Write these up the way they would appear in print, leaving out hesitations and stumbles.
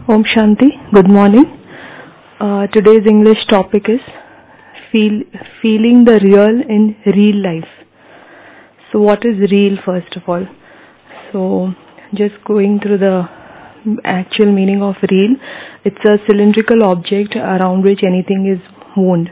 Om Shanti. Good morning. Today's English topic is feeling the real in real life. So what is real first of all? So just going through the actual meaning of real. It's a cylindrical object around which anything is wound.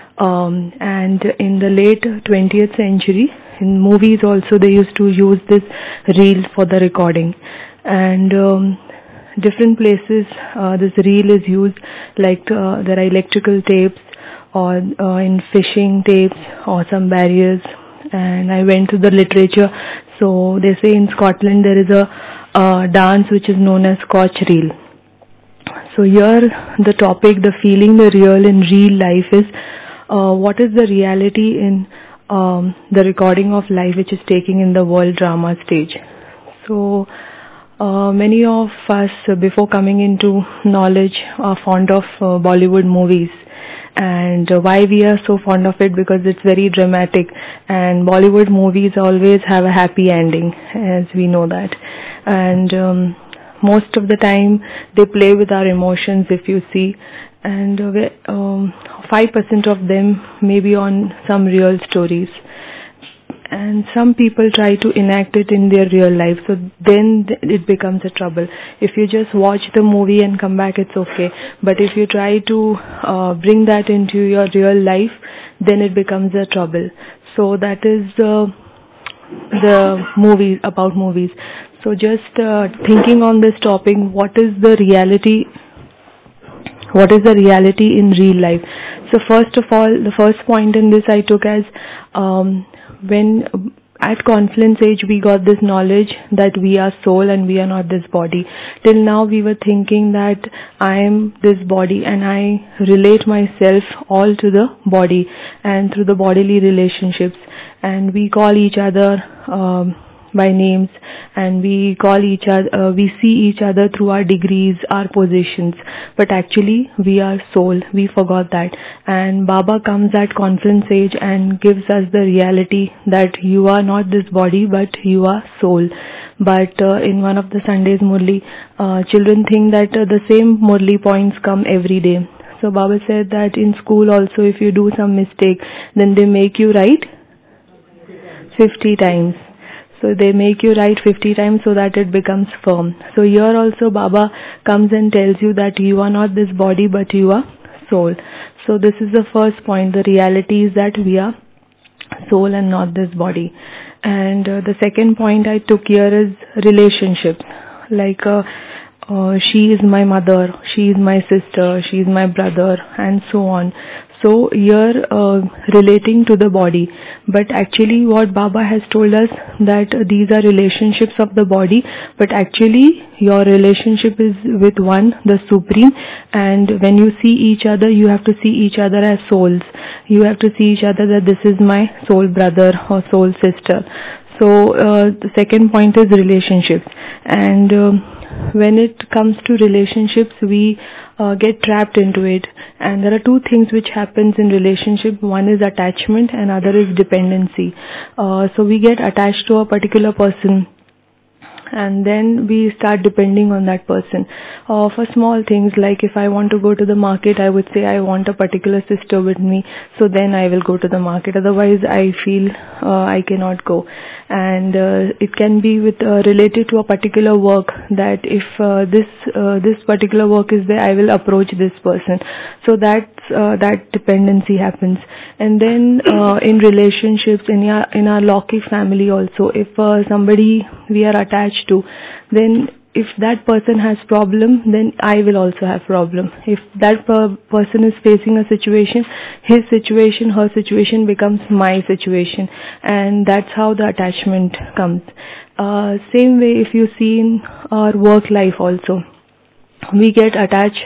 And in the late 20th century, in movies also they used to use this reel for the recording. And different places this reel is used, like there are electrical tapes or in fishing tapes or some barriers. And I went to the literature, so they say in Scotland there is a dance which is known as Scotch reel. So here the topic, the feeling the real in real life is what is the reality in the recording of life which is taking in the world drama stage. So many of us before coming into knowledge are fond of Bollywood movies. And why we are so fond of it? Because it's very dramatic, and Bollywood movies always have a happy ending, as we know that. And most of the time they play with our emotions, if you see, and 5% of them may be on some real stories. And some people try to enact it in their real life, so then it becomes a trouble. If you just watch the movie and come back, it's okay. But if you try to bring that into your real life, then it becomes a trouble. So that is the movies, about movies. So just thinking on this topic, what is the reality? What is the reality in real life? So first of all, the first point in this I took as when at Confluence age we got this knowledge that we are soul and we are not this body. Till now we were thinking that I am this body and I relate myself all to the body and through the bodily relationships, and we call each other by names, and we call each other, we see each other through our degrees, our positions, but actually we are soul. We forgot that, and Baba comes at Confluence age and gives us the reality that you are not this body but you are soul. But in one of the Sundays Murli, children think that the same Murli points come every day. So Baba said that in school also if you do some mistake, then they make you write 50 times. So they make you write 50 times so that it becomes firm. So here also Baba comes and tells you that you are not this body but you are soul. So this is the first point. The reality is that we are soul and not this body. And the second point I took here is relationships. Like she is my mother, she is my sister, she is my brother, and so on. So here relating to the body, but actually what Baba has told us that these are relationships of the body, but actually your relationship is with one, the Supreme, and when you see each other, you have to see each other as souls. You have to see each other that this is my soul brother or soul sister. So the second point is relationships, and when it comes to relationships, we get trapped into it. And there are two things which happens in relationship. One is attachment and other is dependency. So we get attached to a particular person, and then we start depending on that person for small things, like if I want to go to the market, I would say I want a particular sister with me, so then I will go to the market. Otherwise I feel I cannot go. And it can be with related to a particular work, that if this particular work is there, I will approach this person. So that dependency happens. And then in relationships, in our Lokik family also, if somebody we are attached to, then if that person has problem, then I will also have problem. If that person is facing a situation, his situation, her situation becomes my situation, and that's how the attachment comes. Same way if you see in our work life also, we get attached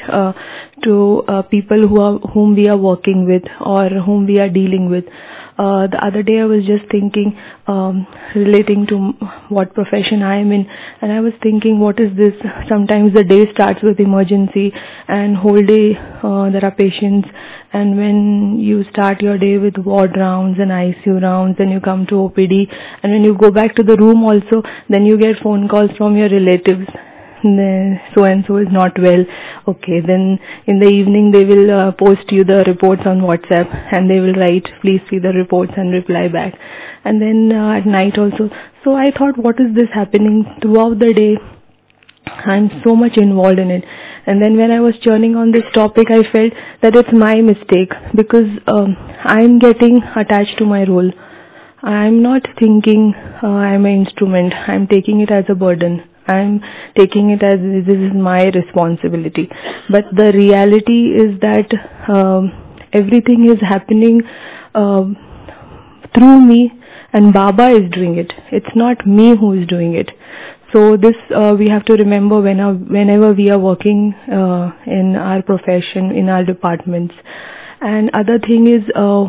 to people whom we are working with or whom we are dealing with. The other day I was just thinking, relating to what profession I am in, and I was thinking, what is this? Sometimes the day starts with emergency and whole day there are patients, and when you start your day with ward rounds and ICU rounds, then you come to OPD, and when you go back to the room also, then you get phone calls from your relatives so and so is not well. Okay, then in the evening they will post you the reports on WhatsApp, and they will write, please see the reports and reply back. And then at night also. So I thought, what is this happening throughout the day? I'm so much involved in it. And then when I was churning on this topic, I felt that it's my mistake, because I'm getting attached to my role. I'm not thinking I'm an instrument. I'm taking it as a burden. I'm taking it as this is my responsibility. But the reality is that everything is happening through me, and Baba is doing it. It's not me who is doing it. So this we have to remember whenever we are working in our profession, in our departments. And other thing is,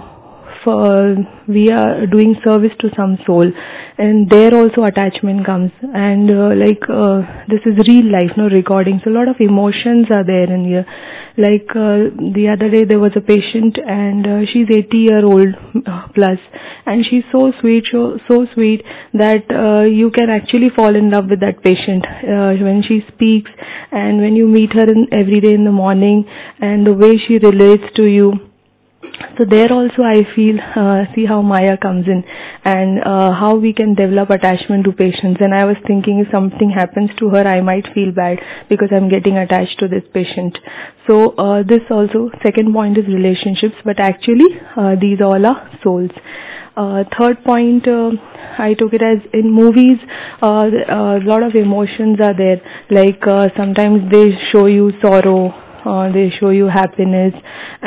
we are doing service to some soul, and there also attachment comes. And this is real life, no recording. So a lot of emotions are there in here. Like the other day there was a patient, and she's 80-year-old plus, and she's so sweet, so sweet that you can actually fall in love with that patient when she speaks, and when you meet her every day in the morning, and the way she relates to you. So there also I feel, see how Maya comes in, and how we can develop attachment to patients. And I was thinking, if something happens to her, I might feel bad because I'm getting attached to this patient. So this also, second point is relationships, but actually these all are souls. Third point, I took it as in movies, a lot of emotions are there. Like sometimes they show you sorrow, they show you happiness,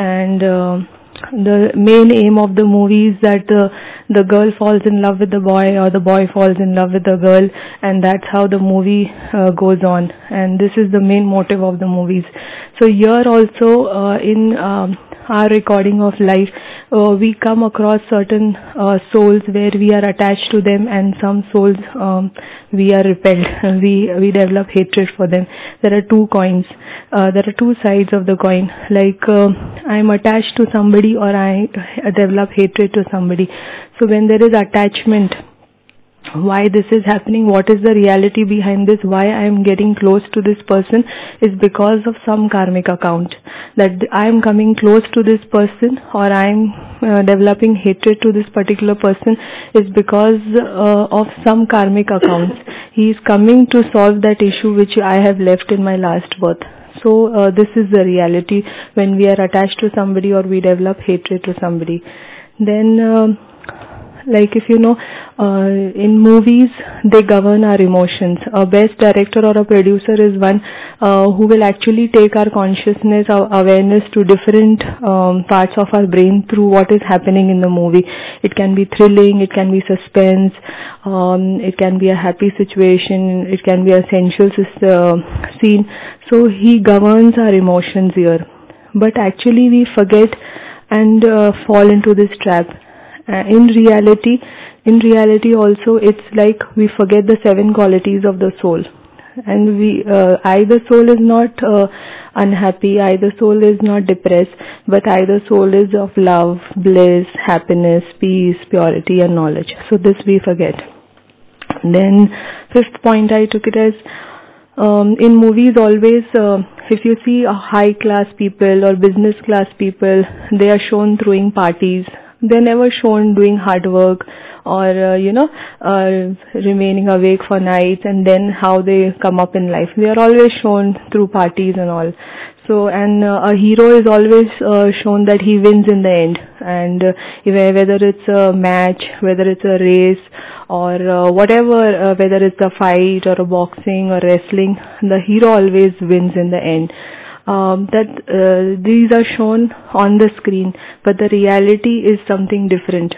and the main aim of the movie is that the girl falls in love with the boy, or the boy falls in love with the girl, and that's how the movie goes on. And this is the main motive of the movies. So here also in our recording of life, we come across certain souls where we are attached to them, and some souls we are repelled. We develop hatred for them. There are two coins. There are two sides of the coin. Like I'm attached to somebody, or I develop hatred to somebody. So when there is attachment, why this is happening, what is the reality behind this, why I am getting close to this person, is because of some karmic account. That I am coming close to this person, or I am developing hatred to this particular person, is because of some karmic accounts. He is coming to solve that issue which I have left in my last birth. So this is the reality when we are attached to somebody, or we develop hatred to somebody. Then like if you know, in movies they govern our emotions. A best director or a producer is one who will actually take our consciousness, our awareness to different parts of our brain through what is happening in the movie. It can be thrilling, it can be suspense, it can be a happy situation, it can be a sensual scene. So he governs our emotions here. But actually we forget and fall into this trap. In reality also, it's like we forget the 7 qualities of the soul, and we either soul is not unhappy, either soul is not depressed, but either soul is of love, bliss, happiness, peace, purity, and knowledge. So this we forget. Then fifth point, I took it as in movies always, if you see a high class people or business class people, they are shown throwing parties. They're never shown doing hard work, or remaining awake for nights, and then how they come up in life. They are always shown through parties and all. So, and a hero is always shown that he wins in the end. And whether it's a match, whether it's a race, or whatever, whether it's a fight or a boxing or wrestling, the hero always wins in the end. These are shown on the screen, but the reality is something different.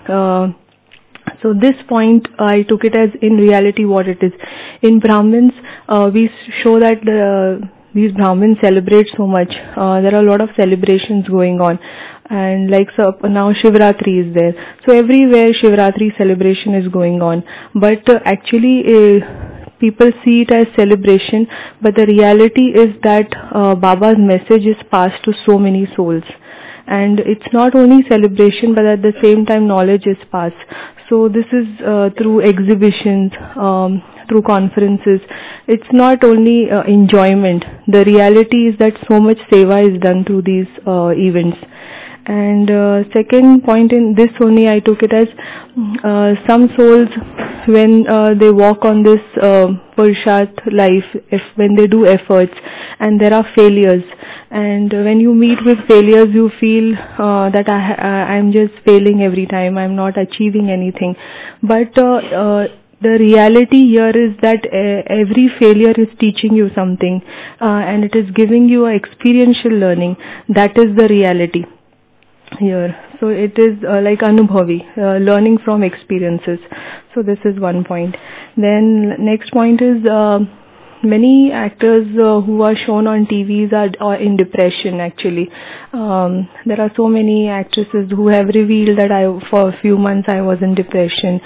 So this point, I took it as in reality what it is. In Brahmins, we show that these Brahmins celebrate so much. There are a lot of celebrations going on. And like so now Shivratri is there. So everywhere Shivratri celebration is going on. But actually people see it as celebration, but the reality is that Baba's message is passed to so many souls. And it's not only celebration, but at the same time knowledge is passed. So this is through exhibitions, through conferences. It's not only enjoyment. The reality is that so much seva is done through these events. And second point in this only, I took it as some souls, when they walk on this Purusharth life, when they do efforts and there are failures, and when you meet with failures, you feel that I'm just failing every time, I'm not achieving anything. But the reality here is that every failure is teaching you something, and it is giving you a experiential learning. That is the reality here. So it is like anubhavi, learning from experiences. So this is one point. Then next point is many actors who are shown on TVs are in depression actually. There are so many actresses who have revealed that for a few months I was in depression.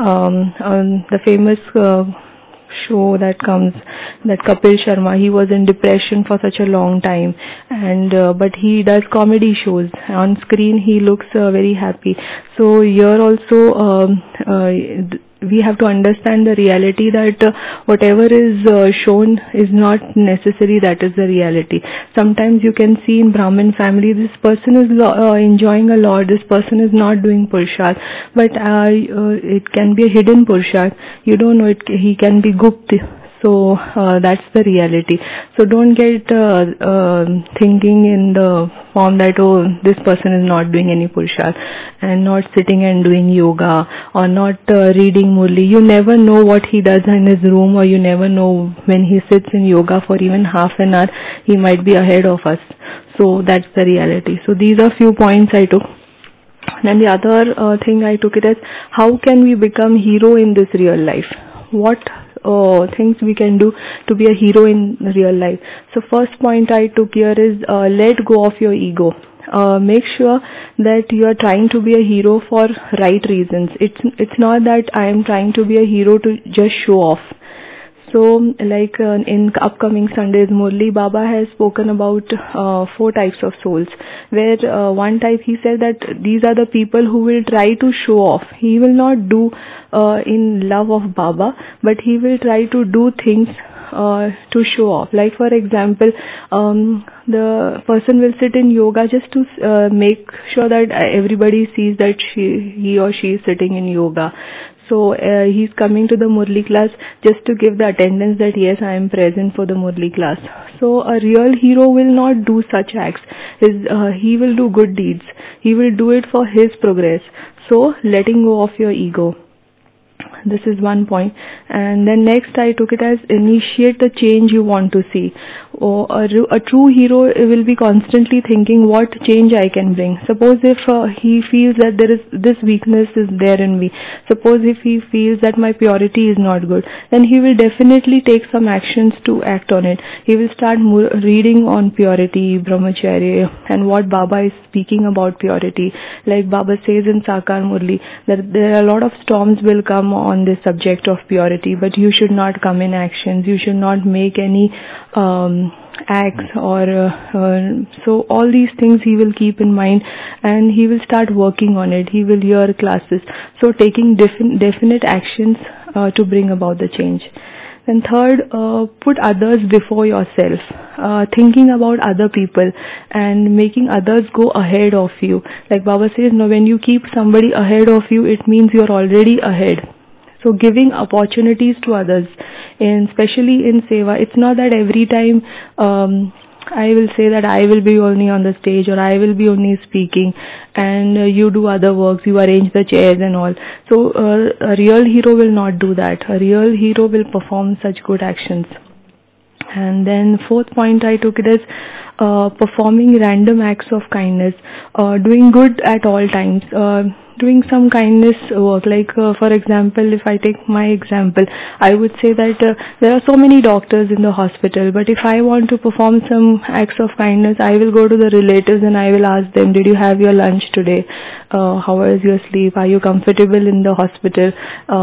The famous show that comes, that Kapil Sharma, he was in depression for such a long time, and but he does comedy shows. On screen he looks very happy. So here also we have to understand the reality that whatever is shown is not necessary that is the reality. Sometimes you can see in Brahmin family, this person is enjoying a lot, this person is not doing Purusharth, but it can be a hidden Purusharth. You don't know it. He can be gupt. So that's the reality. So don't get thinking in the form that, oh, this person is not doing any Purusharth and not sitting and doing yoga or not reading Murli. You never know what he does in his room, or you never know when he sits in yoga for even half an hour, he might be ahead of us. So that's the reality. So these are few points I took. Then the other thing I took it as, how can we become hero in this real life? What things we can do to be a hero in real life. So first point I took here is let go of your ego. Make sure that you are trying to be a hero for right reasons. It's not that I am trying to be a hero to just show off. So like in upcoming Sundays, Murli Baba has spoken about 4 types of souls, where one type he said that these are the people who will try to show off. He will not do in love of Baba, but he will try to do things to show off. Like for example, the person will sit in yoga just to make sure that everybody sees that he or she is sitting in yoga. So he's coming to the Murli class just to give the attendance that yes, I am present for the Murli class. So a real hero will not do such acts. He will do good deeds. He will do it for his progress. So letting go of your ego. This is one point. And then next I took it as initiate the change you want to see. A true hero will be constantly thinking what change I can bring. Suppose if he feels that this weakness is there in me. Suppose if he feels that my purity is not good, then he will definitely take some actions to act on it. He will start reading on purity, brahmacharya, and what Baba is speaking about purity. Like Baba says in Sakar Murli, that there are a lot of storms will come on this subject of purity, but you should not come in actions. You should not make any acts or so all these things he will keep in mind, and he will start working on it. He will hear classes. So taking definite actions to bring about the change. And third, put others before yourself, thinking about other people and making others go ahead of you. Like Baba says, no, when you keep somebody ahead of you, it means you're already ahead. So giving opportunities to others, and especially in seva, it's not that every time I will say that I will be only on the stage or I will be only speaking and you do other works, you arrange the chairs and all. So a real hero will not do that. A real hero will perform such good actions. And then fourth point I took it as performing random acts of kindness, doing good at all times, doing some kindness work. Like for example, if I take my example, I would say that there are so many doctors in the hospital, but if I want to perform some acts of kindness, I will go to the relatives and I will ask them, did you have your lunch today? How was your sleep? Are you comfortable in the hospital?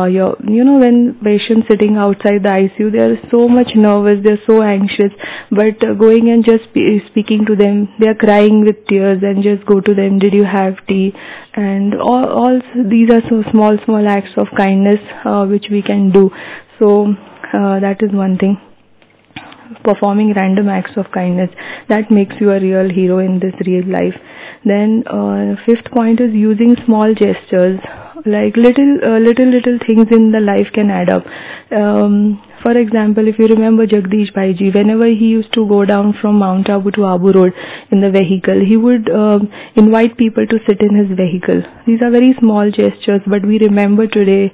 When patients sitting outside the ICU, they are so much nervous, they are so anxious, but going and just speaking to them, they are crying with tears, and just go to them, did you have tea? and all these are so small acts of kindness which we can do. So that is one thing. Performing random acts of kindness, that makes you a real hero in this real life. Then fifth point is using small gestures, like little things in the life can add up. For example, if you remember Jagdish Bhaiji, whenever he used to go down from Mount Abu to Abu Road in the vehicle, he would invite people to sit in his vehicle. These are very small gestures, but we remember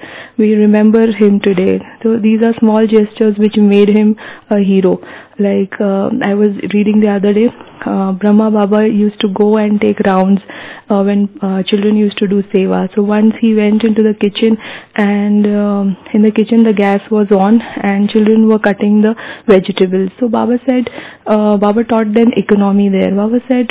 him today. So these are small gestures which made him a hero. Like I was reading the other day, Brahma Baba used to go and take rounds when children used to do seva. So once he went into the kitchen, and in the kitchen the gas was on and children were cutting the vegetables. So Baba taught them economy there. Baba said,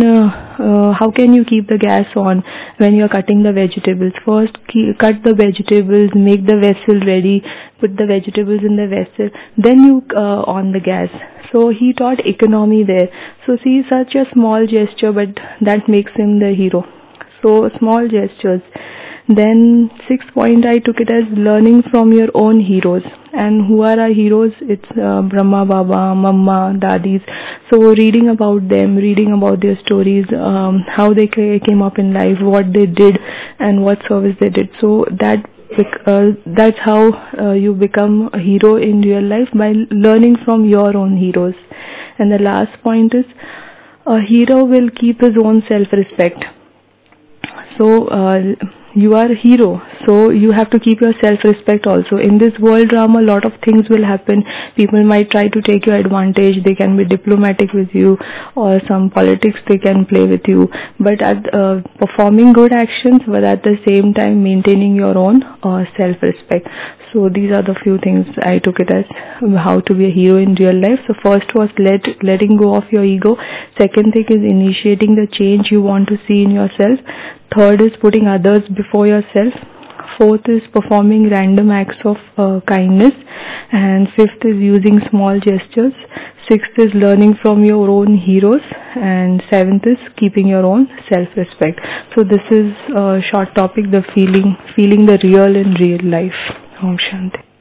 how can you keep the gas on when you are cutting the vegetables? First cut the vegetables, make the vessel ready, put the vegetables in the vessel, then you on the gas. So he taught economy there. So see, such a small gesture, but that makes him the hero. So small gestures. Then sixth point, I took it as learning from your own heroes. And who are our heroes? It's Brahma Baba, Mamma, Dadis. So reading about them, reading about their stories, how they came up in life, what they did, and what service they did. So that's how you become a hero in real life, by learning from your own heroes. And the last point is, a hero will keep his own self-respect. So you are a hero, so you have to keep your self-respect also. In this world drama, a lot of things will happen. People might try to take your advantage. They can be diplomatic with you, or some politics they can play with you. But at performing good actions, but at the same time maintaining your own self-respect. So these are the few things I took it as how to be a hero in real life. So first was letting go of your ego. Second thing is initiating the change you want to see in yourself. Third is putting others before yourself. Fourth is performing random acts of kindness. And fifth is using small gestures. Sixth is learning from your own heroes. And seventh is keeping your own self-respect. So this is a short topic, the feeling the real in real life. Om Shanti.